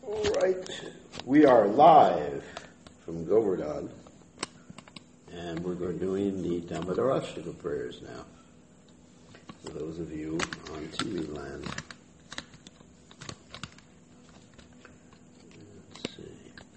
All right, we are live from Govardhan, and we're doing the Damodarashtakam prayers now. For those of you on TV land. Let's see.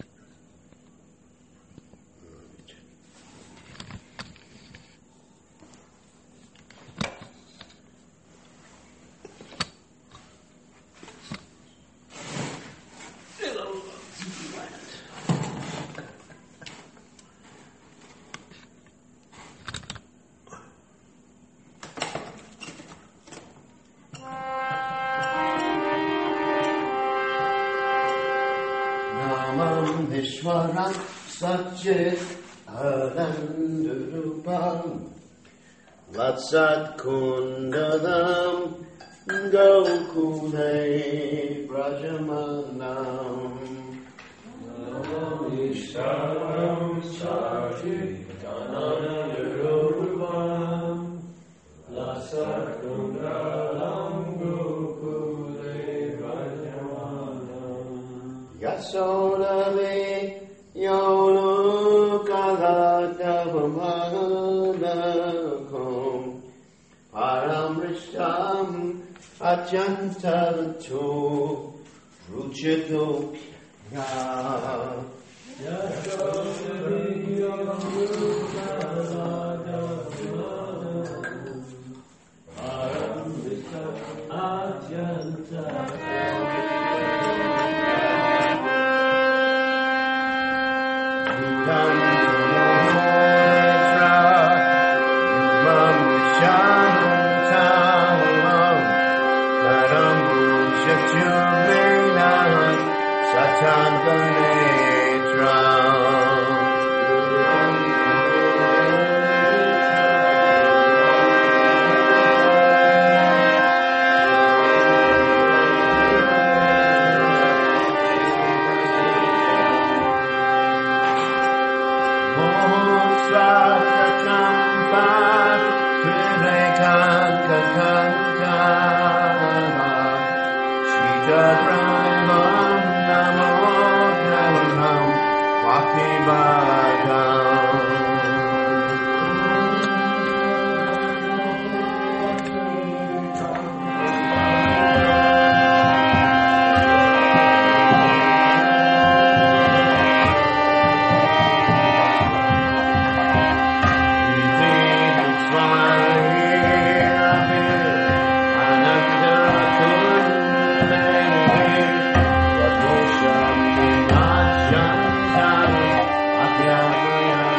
Vishwaram Satchit Anandurupam Latsat Kundalam Gokule Brajamanam Vishwaram Satchit Anandurupam Latsat Kundalam Gokule Brajamanam Yasodave Yonu Kalatavamanakum Paramrishtam Achantavantu Ruchitopya Yasodave Yonu Kalatavamanakum Paramrishtam Achantavantu Yeah.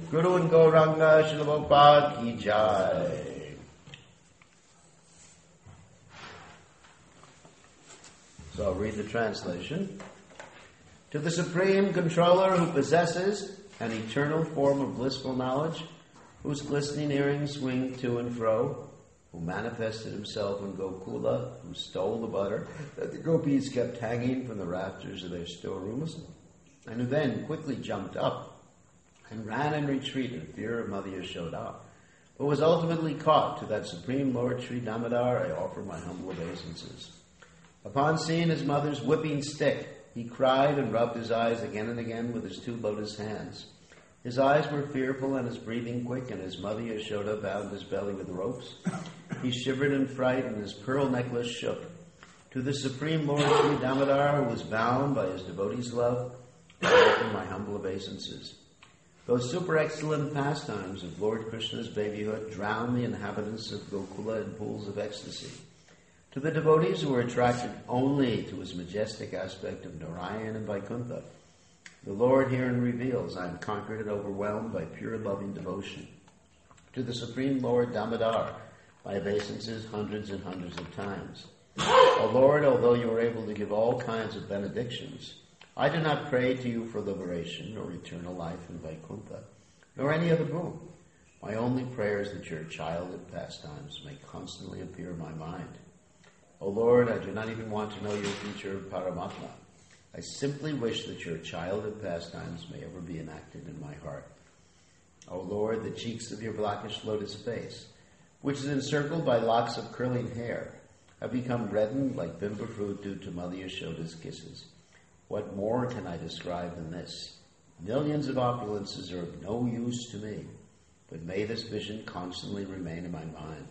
Guru and Gauranga Srila Prabhupada ki jai. So I'll read the translation. To the Supreme Controller who possesses an eternal form of blissful knowledge, whose glistening earrings swing to and fro, who manifested himself in Gokula, who stole the butter that the gopis kept hanging from the rafters of their storerooms, and who then quickly jumped up and ran in retreat in fear of Mother Yashoda, but was ultimately caught. To that Supreme Lord Sri Damodar I offer my humble obeisances. Upon seeing his mother's whipping stick, he cried and rubbed his eyes again and again with his two lotus hands. His eyes were fearful and his breathing quick, and his mother Yashoda bound his belly with ropes. He shivered in fright, and his pearl necklace shook. To the Supreme Lord Sri Damodar, who was bound by his devotee's love, I offer my humble obeisances. Those super excellent pastimes of Lord Krishna's babyhood drown the inhabitants of Gokula in pools of ecstasy. To the devotees who are attracted only to his majestic aspect of Narayan and Vaikuntha, the Lord herein reveals, I am conquered and overwhelmed by pure loving devotion. To the Supreme Lord Damodar, my obeisances hundreds and hundreds of times. O Lord, although you are able to give all kinds of benedictions, I do not pray to you for liberation or eternal life in Vaikuntha, nor any other boon. My only prayer is that your childhood pastimes may constantly appear in my mind. O Lord, I do not even want to know your feature of Paramatma. I simply wish that your childhood pastimes may ever be enacted in my heart. O Lord, the cheeks of your blackish lotus face, which is encircled by locks of curling hair, have become reddened like bimba fruit due to Mother Yashoda's kisses. What more can I describe than this? Millions of opulences are of no use to me, but may this vision constantly remain in my mind.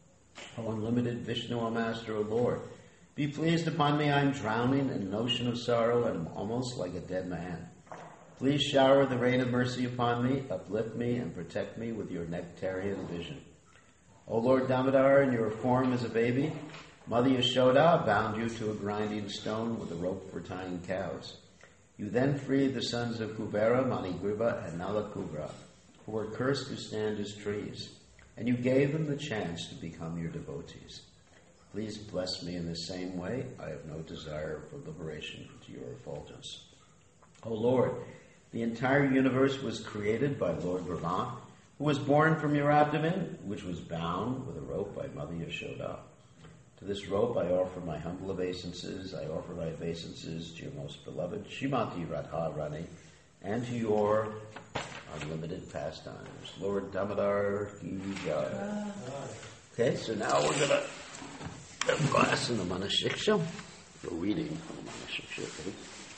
O unlimited Vishnu, O Master, O Lord, be pleased upon me. I am drowning in an ocean of sorrow and am almost like a dead man. Please shower the rain of mercy upon me, uplift me, and protect me with your nectarian vision. O Lord Damodar, in your form as a baby, Mother Yashoda bound you to a grinding stone with a rope for tying cows. You then freed the sons of Kubera, Manigriva, and Nalakubra, who were cursed to stand as trees, and you gave them the chance to become your devotees. Please bless me in the same way. I have no desire for liberation to your effulgence. O Lord, the entire universe was created by Lord Brahma, who was born from your abdomen, which was bound with a rope by Mother Yashoda. To this rope I offer my humble obeisances. I offer my obeisances to your most beloved Srimati Radharani and to your unlimited pastimes. Lord Damodar ki jai. Okay, so now we're going to have class in the Manashiksha. We're reading from the Manashiksha.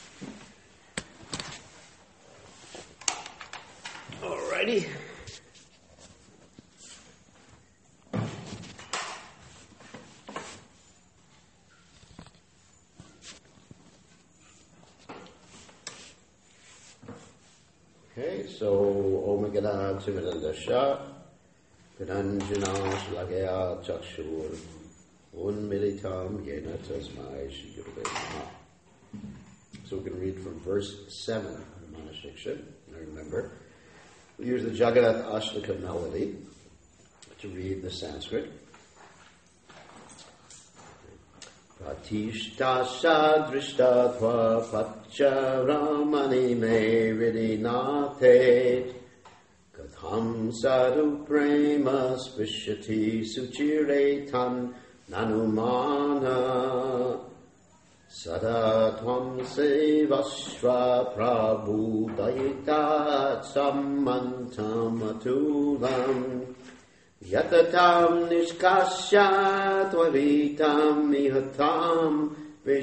Alrighty. Okay, so Om Gana Timadandasha Piranjana Shlagaya Chakshur Unmilitam Yena Tasmai Shri Gurave Namaha. So we can read from verse 7 of the Manashiksha. Now remember, we use the Jagannath Ashtaka melody to read the Sanskrit. Pratishta Sadrishta Tva Pacha Ramani Me Vidinate Katham Sadhu Prema Spishati Suchiretan Nanumana Sada Tvam Sevashva Prabhu Dayitat Sammantam Atulam Yatatam Nishkasya Tvavitam Mihatam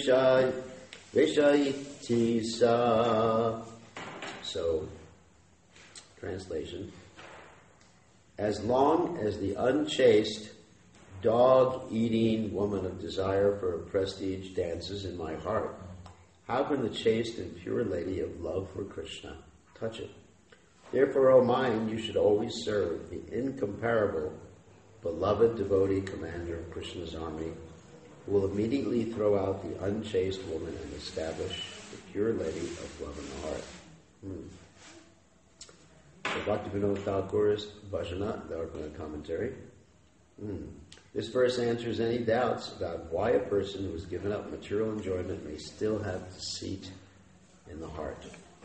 Vishayitisa. So, translation. As long as the unchaste, dog-eating woman of desire for prestige dances in my heart, how can the chaste and pure lady of love for Krishna touch it? Therefore, O mind, you should always serve the incomparable, beloved devotee commander of Krishna's army, who will immediately throw out the unchaste woman and establish the pure lady of love in the heart. The Bhaktivinoda Thakur's Bhajana, the Arpana commentary. This verse answers any doubts about why a person who has given up material enjoyment may still have deceit in the heart.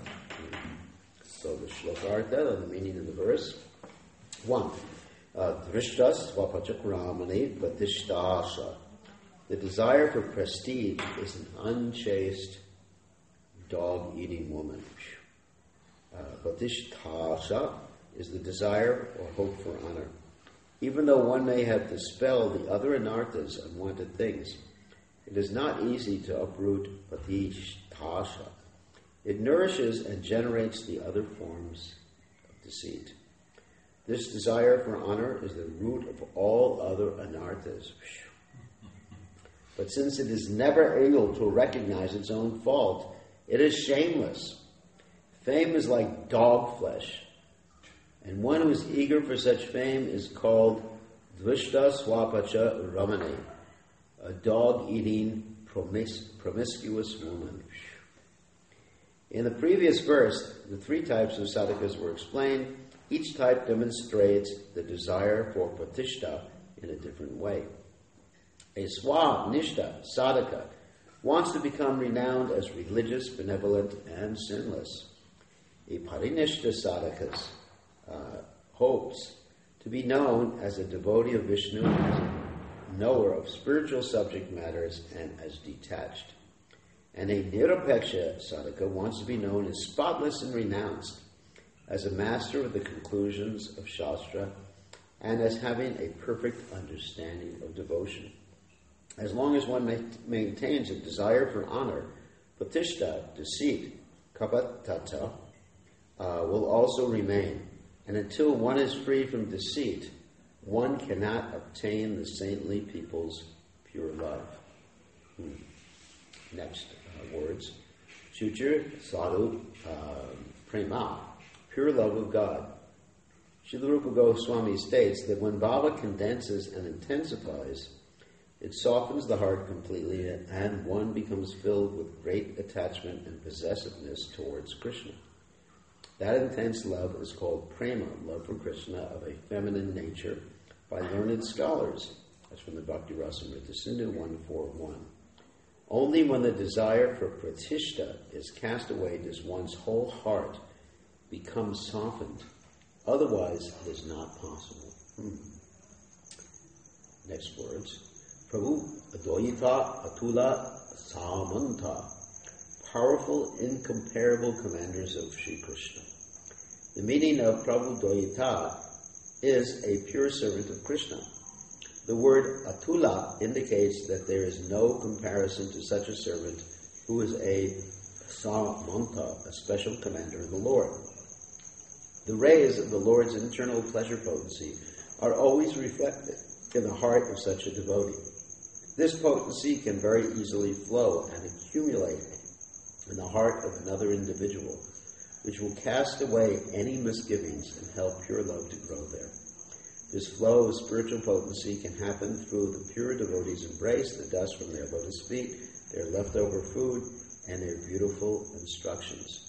So the shlokartha, the meaning of the verse. 1. Drishtas svapachakramani patishtasa. The desire for prestige is an unchaste, dog-eating woman. Patishtasa is the desire or hope for honor. Even though one may have dispelled the other anarthas, unwanted things, it is not easy to uproot patishtasa. It nourishes and generates the other forms of deceit. This desire for honor is the root of all other anarthas. But since it is never able to recognize its own fault, it is shameless. Fame is like dog flesh, and one who is eager for such fame is called Dvishta Swapacha Ramani, a dog-eating, promiscuous woman. In the previous verse, the 3 types of sadhakas were explained. Each type demonstrates the desire for pratishta in a different way. A swa-nishta sadhaka wants to become renowned as religious, benevolent, and sinless. A parinishta sadhaka hopes to be known as a devotee of Vishnu, as a knower of spiritual subject matters, and as detached. And a nirapeksha sadhaka wants to be known as spotless and renounced, as a master of the conclusions of Shastra, and as having a perfect understanding of devotion. As long as one maintains a desire for honor, patishta, deceit, kapatata, will also remain. And until one is free from deceit, one cannot obtain the saintly people's pure love. Next words. Shuchir sadhu prema, pure love of God. Srila Rupa Goswami states that when Bhava condenses and intensifies, it softens the heart completely and one becomes filled with great attachment and possessiveness towards Krishna. That intense love is called prema, love for Krishna of a feminine nature, by learned scholars. That's from the Bhakti Rasamrita Sindhu 141. Only when the desire for pratishta is cast away does one's whole heart become softened. Otherwise, it is not possible. Next words. Prabhu Advaita Atula Samanta. Powerful, incomparable commanders of Sri Krishna. The meaning of Prabhu Dvaita is a pure servant of Krishna. The word Atula indicates that there is no comparison to such a servant who is a Samanta, a special commander of the Lord. The rays of the Lord's internal pleasure potency are always reflected in the heart of such a devotee. This potency can very easily flow and accumulate in the heart of another individual, which will cast away any misgivings and help pure love to grow there. This flow of spiritual potency can happen through the pure devotee's embrace, the dust from their lotus feet, their leftover food, and their beautiful instructions.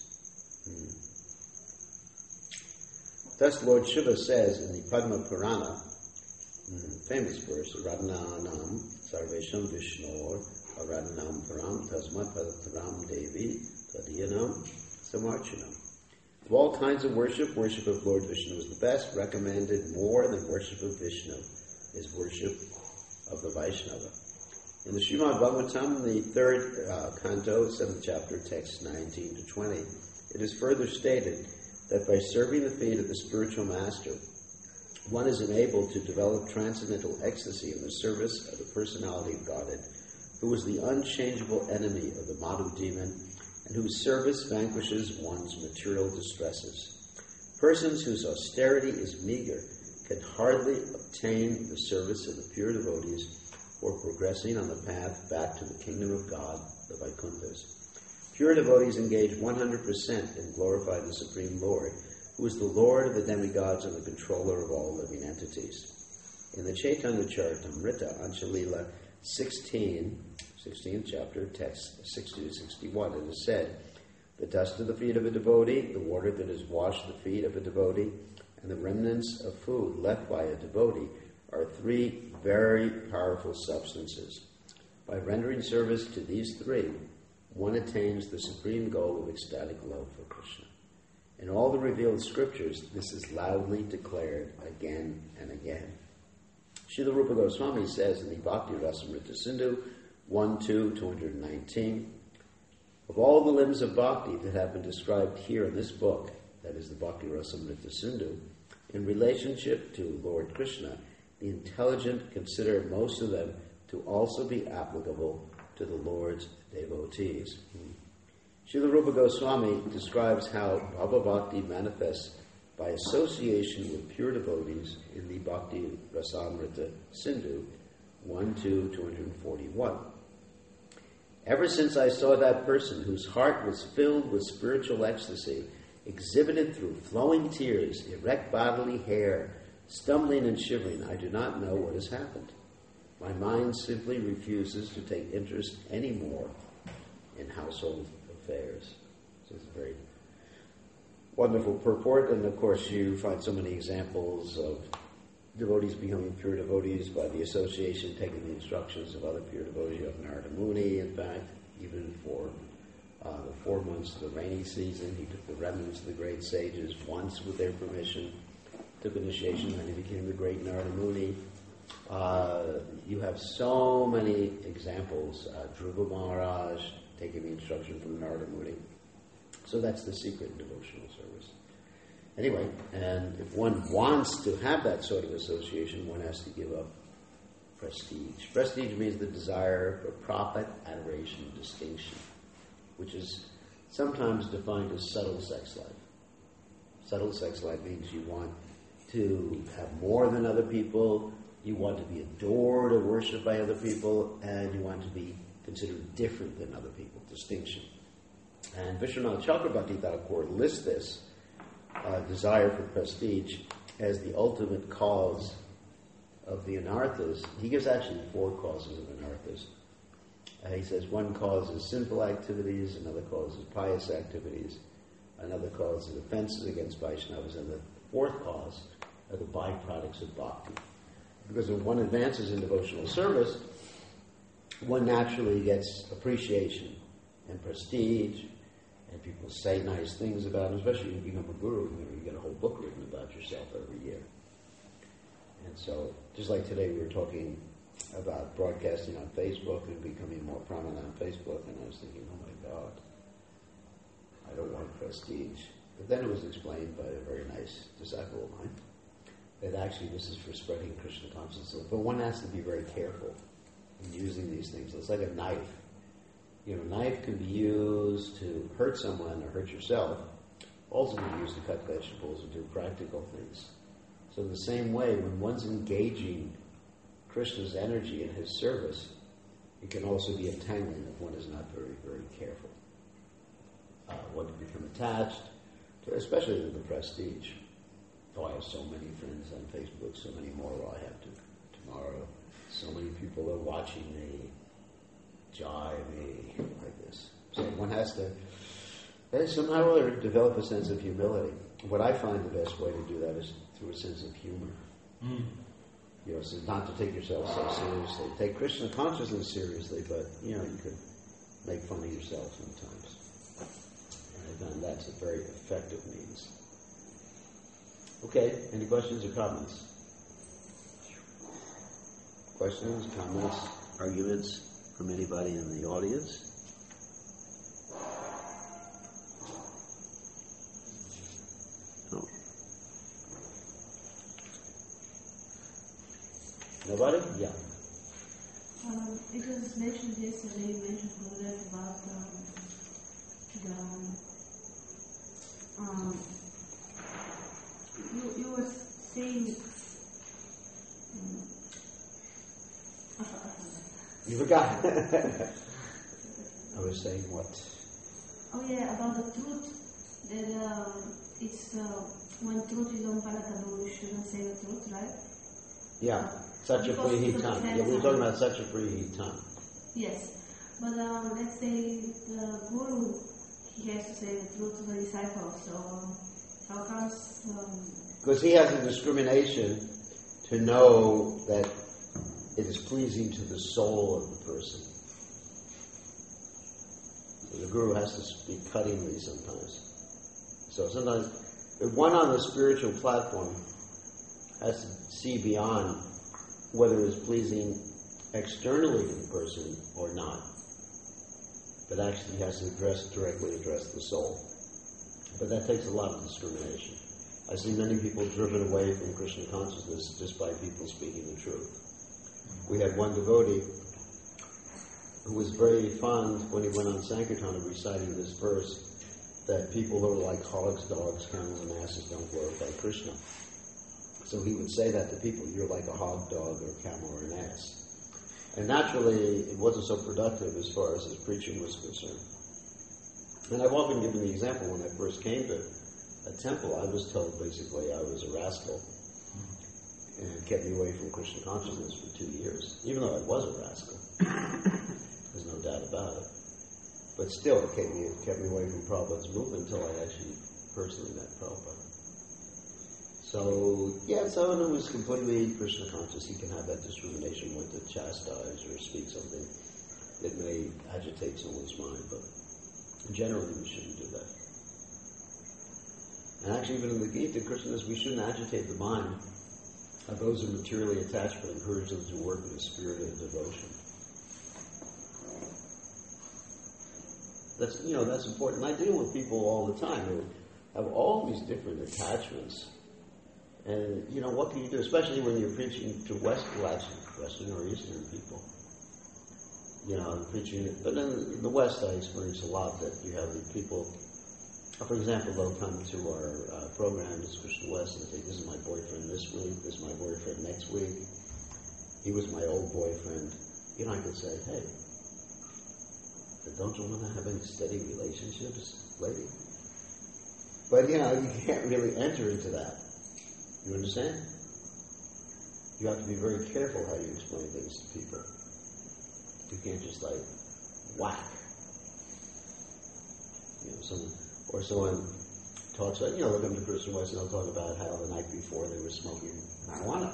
Thus Lord Shiva says in the Padma Purana, famous verse, Radhananam Sarvesham Vishnor Radhanam Param Tasmat Padataram Devi Tadiyanam Samarchanam. Of all kinds of worship, worship of Lord Vishnu is the best. Recommended more than worship of Vishnu is worship of the Vaishnava. In the Srimad Bhagavatam, the 3rd canto, 7th chapter, texts 19 to 20, it is further stated that by serving the feet of the spiritual master, one is enabled to develop transcendental ecstasy in the service of the personality of Godhead, who is the unchangeable enemy of the Madhu demon, and whose service vanquishes one's material distresses. Persons whose austerity is meager can hardly obtain the service of the pure devotees or progressing on the path back to the kingdom of God, the Vaikunthas. Pure devotees engage 100% in glorifying the Supreme Lord, who is the Lord of the demigods and the controller of all living entities. In the Chaitanya Charitamrita, Anchalila 16th chapter, text 60 to 61, it is said, The dust of the feet of a devotee, the water that has washed the feet of a devotee, and the remnants of food left by a devotee are three very powerful substances. By rendering service to these three, one attains the supreme goal of ecstatic love for Krishna. In all the revealed scriptures, this is loudly declared again and again. Srila Rupa Goswami says in the Bhakti Rasamrita Sindhu 1.2.219, of all the limbs of bhakti that have been described here in this book, that is the Bhakti Rasamrita Sindhu, in relationship to Lord Krishna, the intelligent consider most of them to also be applicable to the Lord's devotees. Srila Rupa Goswami describes how Bhava Bhakti manifests by association with pure devotees in the Bhakti Rasamrita Sindhu 1.2.241. Ever since I saw that person whose heart was filled with spiritual ecstasy, exhibited through flowing tears, erect bodily hair, stumbling and shivering, I do not know what has happened. My mind simply refuses to take interest anymore in household affairs. So it's a very wonderful purport, and of course you find so many examples of devotees becoming pure devotees by the association, taking the instructions of other pure devotees. You have Narada Muni, in fact, even for the 4 months of the rainy season, he took the remnants of the great sages once with their permission, took initiation, and he became the great Narada Muni. You have so many examples. Dhruva Maharaj taking the instruction from Narada Muni. So that's the secret in devotional service. Anyway, and if one wants to have that sort of association, one has to give up prestige. Prestige means the desire for profit, adoration, distinction, which is sometimes defined as subtle sex life. Subtle sex life means you want to have more than other people, you want to be adored or worshipped by other people, and you want to be considered different than other people, distinction. And Vishwanath Chakrabarti Thakur lists this desire for prestige as the ultimate cause of the anarthas. He gives actually 4 causes of anarthas. He says one cause is sinful activities, another cause is pious activities, another cause is offenses against Vaishnavas, and the 4th cause are the byproducts of bhakti. Because when one advances in devotional service, one naturally gets appreciation and prestige, and people say nice things about him, especially when you become a guru. You get a whole book written about yourself every year. And so, just like today we were talking about broadcasting on Facebook and becoming more prominent on Facebook, and I was thinking, oh my God, I don't want prestige. But then it was explained by a very nice disciple of mine that actually this is for spreading Krishna consciousness. But one has to be very careful in using these things. It's like a knife. A knife can be used to hurt someone or hurt yourself. Also can be used to cut vegetables or do practical things. So in the same way, when one's engaging Krishna's energy in his service, it can also be entangling if one is not very, very careful. One can become attached, especially to the prestige. I have so many friends on Facebook, so many more I have tomorrow. So many people are watching me, jive me, like this. So one has to somehow or other develop a sense of humility. What I find the best way to do that is through a sense of humor. So not to take yourself so seriously. Take Krishna consciousness seriously, but, you could make fun of yourself sometimes. And I find that's a very effective means. Okay, any questions or comments? Questions, comments, arguments from anybody in the audience? No. Nobody? Yeah. It was mentioned yesterday, you mentioned Gurudev about you were saying you forgot. I was saying what? Oh yeah, about the truth. That it's when truth is unpalatable, we shouldn't say the truth, right? Yeah, such a free tongue. Yeah, we're talking about such a free tongue. Yes, but let's say the guru, he has to say the truth to the disciples. So how comes? Because he has a discrimination to know that it is pleasing to the soul of the person. So the guru has to speak cuttingly sometimes. So sometimes one on the spiritual platform has to see beyond whether it's pleasing externally to the person or not. But actually has to directly address the soul. But that takes a lot of discrimination. I see many people driven away from Krishna consciousness just by people speaking the truth. We had one devotee who was very fond, when he went on Sankirtan, of reciting this verse, that people are like hogs, dogs, camels, and asses don't glorify Krishna. So he would say that to people, you're like a hog, dog, or camel, or an ass. And naturally, it wasn't so productive as far as his preaching was concerned. And I've often given the example, when I first came to a temple, I was told basically I was a rascal, and it kept me away from Krishna consciousness for 2 years, even though I was a rascal. There's no doubt about it. But still, it kept me away from Prabhupada's movement until I actually personally met Prabhupada. So, yeah, someone who is completely Krishna conscious, he can have that discrimination when to chastise or speak something that may agitate someone's mind, but generally we shouldn't do that. And actually, even in the Gita, Krishna says we shouldn't agitate the mind of those who are materially attached, but encourage them to work in a spirit of devotion. That's important. I deal with people all the time who have all these different attachments. And, what can you do? Especially when you're preaching to Western or Eastern people. Preaching. But in the West, I experience a lot that you have these people. For example, they'll come to our program, this Krishna West, and say, this is my boyfriend this week, this is my boyfriend next week. He was my old boyfriend. I could say, hey, don't you want to have any steady relationships, lady? But, you can't really enter into that. You understand? You have to be very careful how you explain things to people. You can't just whack. Someone talks about, they'll come to Krishna West and they'll talk about how the night before they were smoking marijuana.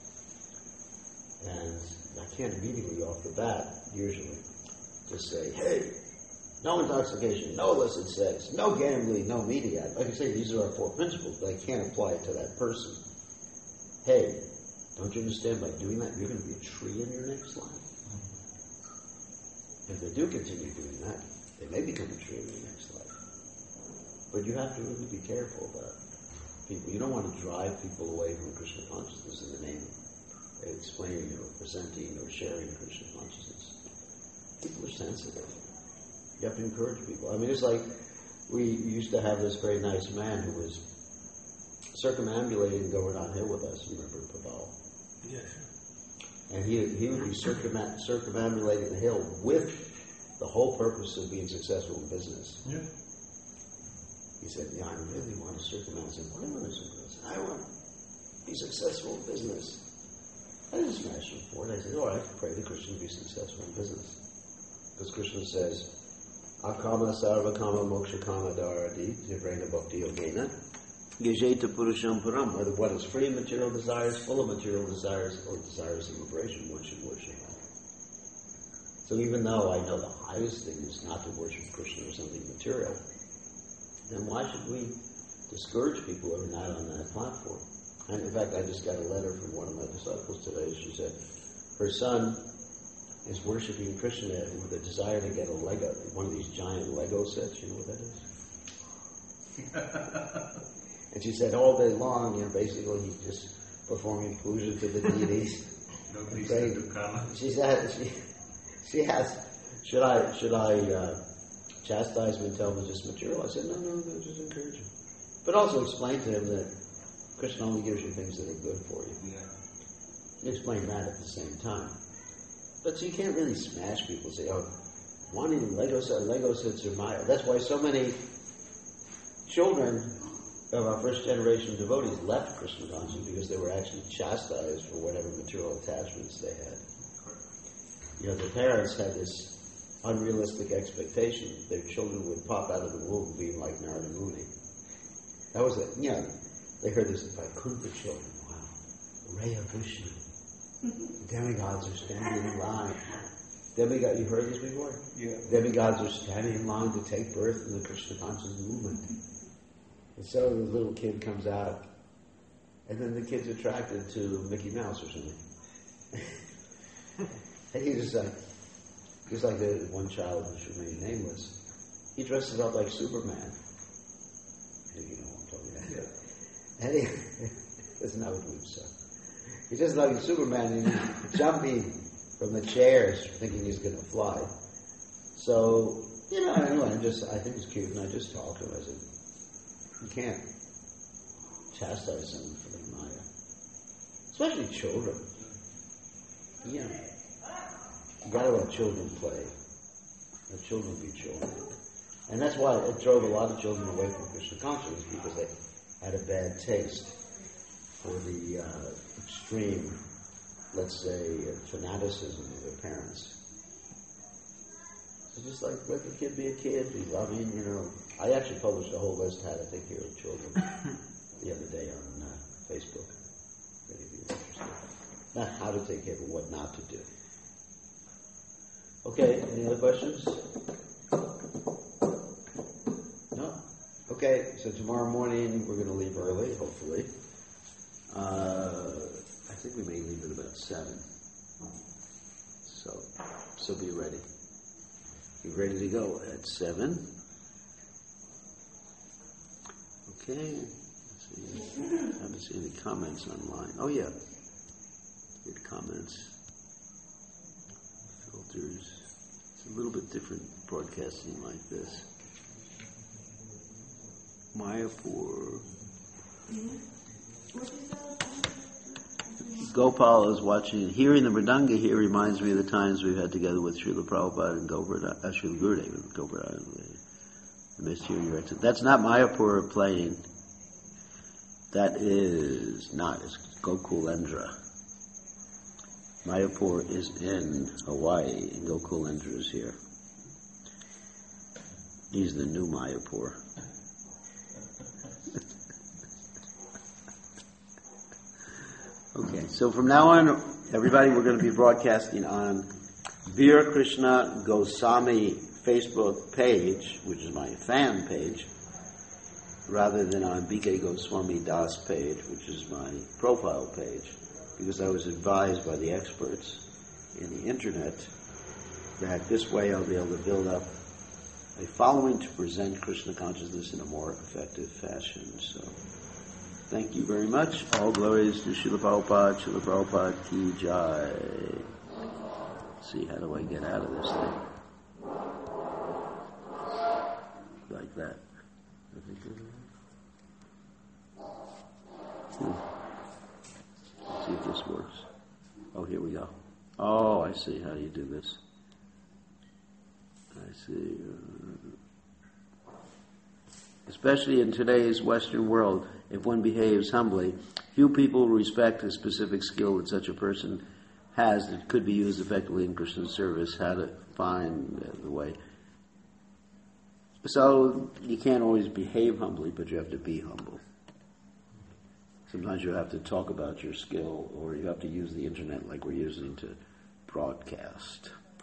And I can't immediately off the bat, usually, just say, hey, no intoxication, no illicit sex, no gambling, no media. Like I say, these are our 4 principles, but I can't apply it to that person. Hey, don't you understand, by doing that, you're going to be a tree in your next life? If they do continue doing that, they may become a tree in your next life. But you have to really be careful about people. You don't want to drive people away from Krishna consciousness in the name of explaining or presenting or sharing Krishna consciousness. People are sensitive. You have to encourage people. It's like we used to have this very nice man who was circumambulating Govardhan Hill with us. You remember Paval? Yes. And he would be circumambulating the hill with the whole purpose of being successful in business. Yeah. He said, I really want to circumambulate. I said, what do you want to circumambulate? I want to be successful in business. I didn't smash him for it. I said, all right, pray that Krishna be successful in business. Because Krishna says, Akama sarva kama moksha kama dharadi jivrena bhakti yogena yajeta purusham param. What is free of material desires, full of material desires, or desires of liberation, one should worship. So even though I know the highest thing is not to worship Krishna or something material, then why should we discourage people who are not on that platform? And in fact, I just got a letter from one of my disciples today. She said her son is worshiping Krishna with a desire to get a Lego, one of these giant Lego sets. You know what that is? And she said all day long, basically he's just performing puja to the deities. She said, she asked, should I chastise him and tell him it's just material? I said, no, just encourage him. But also explain to him that Krishna only gives you things that are good for you. Yeah. You explain that at the same time. But so you can't really smash people and say, wanting Lego sets are my... That's why so many children of our first generation devotees left Krishna consciousness, because they were actually chastised for whatever material attachments they had. The parents had this unrealistic expectation that their children would pop out of the womb being like Narada Muni. That was they heard this by Kunpa children. Wow. Raya Vishnu. Demigods are standing in line. You heard this before? Yeah. Demigods are standing in line to take birth in the Krishna conscious movement. And so the little kid comes out, and then the kid's attracted to Mickey Mouse or something. And he just like the one child who should remain nameless, he dresses up like Superman. If you know what I'm talking about. Yeah. And he doesn't know what to so. He's just like Superman, and he's jumping from the chairs, thinking he's going to fly. So, anyway, I think it's cute, and I just talked to him. I said, you can't chastise them for their Maya. Especially children. You got to let children play. Let children be children. And that's why it drove a lot of children away from Krishna consciousness, because they had a bad taste for the extreme, let's say, fanaticism of their parents. So just like, let the kid be a kid, be loving, I actually published a whole list how to take care of children the other day on Facebook. If you're interested. Not how to take care, but what not to do. Okay, any other questions? No? Okay, so tomorrow morning we're going to leave early, hopefully. I think we may leave at about 7. So be ready. Be ready to go at 7. Okay. Let's see. I haven't seen any comments online. Oh yeah. Good comments. Filters. It's a little bit different broadcasting like this. Mayapur. What is that? Gopal is watching. Hearing the Mridanga here reminds me of the times we've had together with Srila Prabhupada and Srila Gurudev and Govardhan. I missed hearing your accent. That's not Mayapur playing. That is not. It's Gokulendra. Mayapur is in Hawaii, and Gokulendra is here. He's the new Mayapur. Okay, so from now on, everybody, we're going to be broadcasting on Veer Krishna Goswami Facebook page, which is my fan page, rather than on BK Goswami Das page, which is my profile page, because I was advised by the experts in the internet that this way I'll be able to build up a following to present Krishna consciousness in a more effective fashion. So, thank you very much. All glories to Srila Prabhupada. Srila Prabhupada ki jai. Let's see, how do I get out of this thing? Like that. I think Let's see if this works. Oh, here we go. Oh, I see. How do you do this? I see. Especially in today's Western world, if one behaves humbly, few people respect the specific skill that such a person has that could be used effectively in Christian service, how to find the way. So you can't always behave humbly, but you have to be humble. Sometimes you have to talk about your skill, or you have to use the internet like we're using to broadcast.